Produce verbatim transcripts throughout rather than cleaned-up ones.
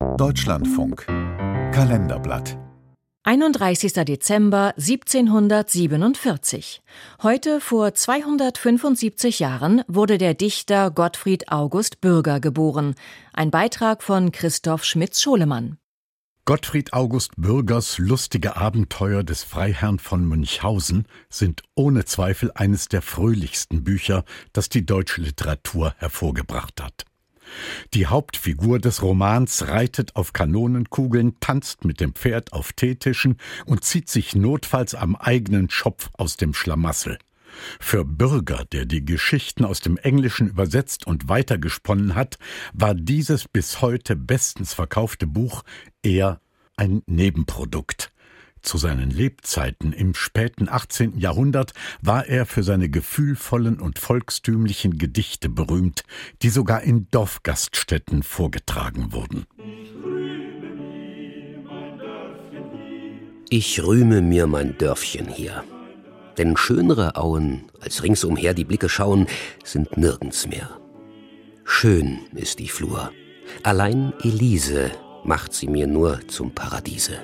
Deutschlandfunk Kalenderblatt einunddreißigster Dezember siebzehnhundertsiebenundvierzig. Heute vor zweihundertfünfundsiebzig Jahren wurde der Dichter Gottfried August Bürger geboren. Ein Beitrag von Christoph Schmitz-Scholemann. Gottfried August Bürgers lustige Abenteuer des Freiherrn von Münchhausen sind ohne Zweifel eines der fröhlichsten Bücher, das die deutsche Literatur hervorgebracht hat. Die Hauptfigur des Romans reitet auf Kanonenkugeln, tanzt mit dem Pferd auf Teetischen und zieht sich notfalls am eigenen Schopf aus dem Schlamassel. Für Bürger, der die Geschichten aus dem Englischen übersetzt und weitergesponnen hat, war dieses bis heute bestens verkaufte Buch eher ein Nebenprodukt. Zu seinen Lebzeiten im späten achtzehnten Jahrhundert war er für seine gefühlvollen und volkstümlichen Gedichte berühmt, die sogar in Dorfgaststätten vorgetragen wurden. Ich rühme mir mein Dörfchen hier. Denn schönere Auen, als ringsumher die Blicke schauen, sind nirgends mehr. Schön ist die Flur, allein Elise macht sie mir nur zum Paradiese.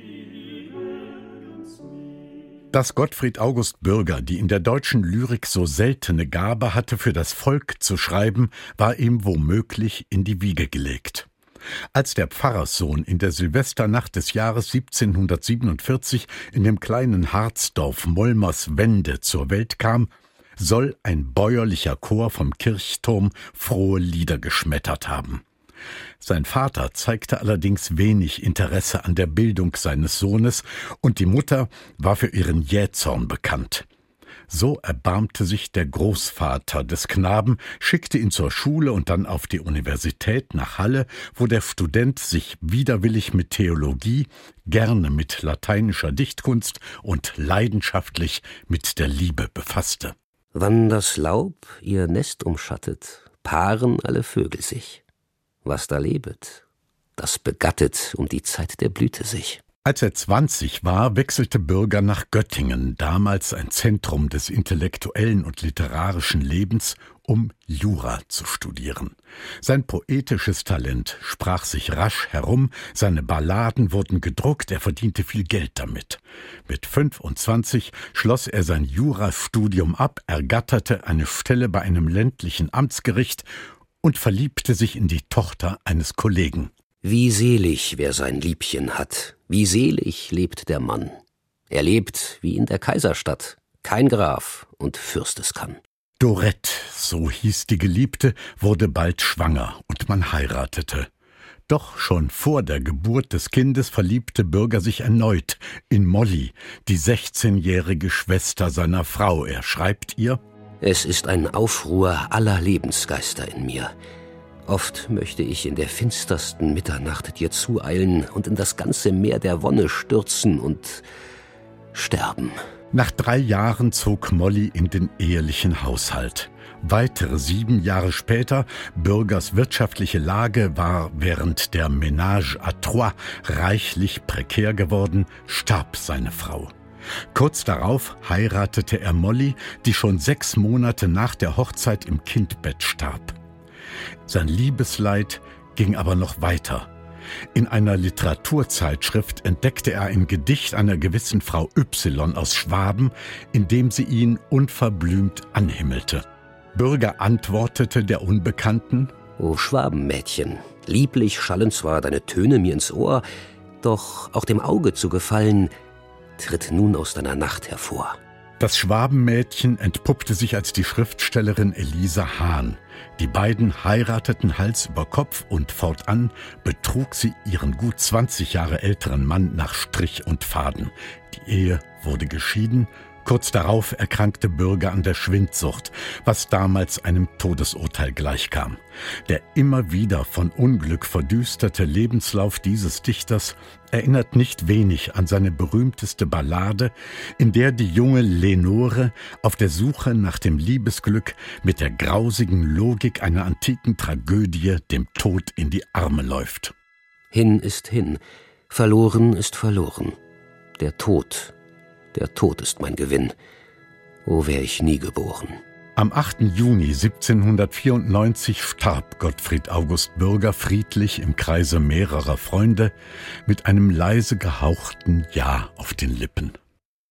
Dass Gottfried August Bürger die in der deutschen Lyrik so seltene Gabe hatte, für das Volk zu schreiben, war ihm womöglich in die Wiege gelegt. Als der Pfarrerssohn in der Silvesternacht des Jahres siebzehnhundertsiebenundvierzig in dem kleinen Harzdorf Molmerswende zur Welt kam, soll ein bäuerlicher Chor vom Kirchturm frohe Lieder geschmettert haben. Sein Vater zeigte allerdings wenig Interesse an der Bildung seines Sohnes und die Mutter war für ihren Jähzorn bekannt. So erbarmte sich der Großvater des Knaben, schickte ihn zur Schule und dann auf die Universität nach Halle, wo der Student sich widerwillig mit Theologie, gerne mit lateinischer Dichtkunst und leidenschaftlich mit der Liebe befasste. Wann das Laub ihr Nest umschattet, paaren alle Vögel sich. Was da lebet, das begattet um die Zeit der Blüte sich. Als er zwanzig war, wechselte Bürger nach Göttingen, damals ein Zentrum des intellektuellen und literarischen Lebens, um Jura zu studieren. Sein poetisches Talent sprach sich rasch herum, seine Balladen wurden gedruckt, er verdiente viel Geld damit. Mit fünfundzwanzig schloss er sein Jurastudium ab, ergatterte eine Stelle bei einem ländlichen Amtsgericht und verliebte sich in die Tochter eines Kollegen. Wie selig, wer sein Liebchen hat, wie selig lebt der Mann. Er lebt wie in der Kaiserstadt, kein Graf und Fürst es kann. Dorette, so hieß die Geliebte, wurde bald schwanger und man heiratete. Doch schon vor der Geburt des Kindes verliebte Bürger sich erneut in Molly, die sechzehnjährige Schwester seiner Frau. Er schreibt ihr: Es ist ein Aufruhr aller Lebensgeister in mir. Oft möchte ich in der finstersten Mitternacht dir zueilen und in das ganze Meer der Wonne stürzen und sterben. Nach drei Jahren zog Molly in den ehelichen Haushalt. Weitere sieben Jahre später, Bürgers wirtschaftliche Lage war während der Ménage à Trois reichlich prekär geworden, starb seine Frau. Kurz darauf heiratete er Molly, die schon sechs Monate nach der Hochzeit im Kindbett starb. Sein Liebesleid ging aber noch weiter. In einer Literaturzeitschrift entdeckte er ein Gedicht einer gewissen Frau Y aus Schwaben, in dem sie ihn unverblümt anhimmelte. Bürger antwortete der Unbekannten: O Schwabenmädchen, lieblich schallen zwar deine Töne mir ins Ohr, doch auch dem Auge zu gefallen, tritt nun aus deiner Nacht hervor. Das Schwabenmädchen entpuppte sich als die Schriftstellerin Elisa Hahn. Die beiden heirateten Hals über Kopf und fortan betrug sie ihren gut zwanzig Jahre älteren Mann nach Strich und Faden. Die Ehe wurde geschieden. Kurz darauf erkrankte Bürger an der Schwindsucht, was damals einem Todesurteil gleichkam. Der immer wieder von Unglück verdüsterte Lebenslauf dieses Dichters erinnert nicht wenig an seine berühmteste Ballade, in der die junge Lenore auf der Suche nach dem Liebesglück mit der grausigen Logik einer antiken Tragödie dem Tod in die Arme läuft. Hin ist hin, verloren ist verloren. Der Tod, der Tod ist mein Gewinn. O wär ich nie geboren. Am achten Juni siebzehnhundertvierundneunzig starb Gottfried August Bürger friedlich im Kreise mehrerer Freunde mit einem leise gehauchten Ja auf den Lippen.